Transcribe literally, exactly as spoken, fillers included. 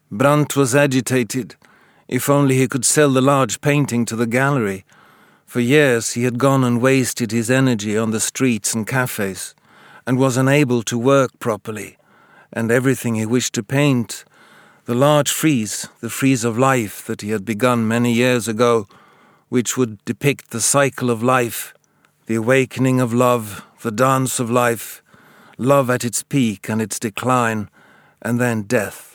Brandt was agitated. If only he could sell the large painting to the gallery. For years he had gone and wasted his energy on the streets and cafes, and was unable to work properly, and everything he wished to paint, the large frieze, the frieze of life that he had begun many years ago, which would depict the cycle of life, the awakening of love, the dance of life, love at its peak and its decline, and then death.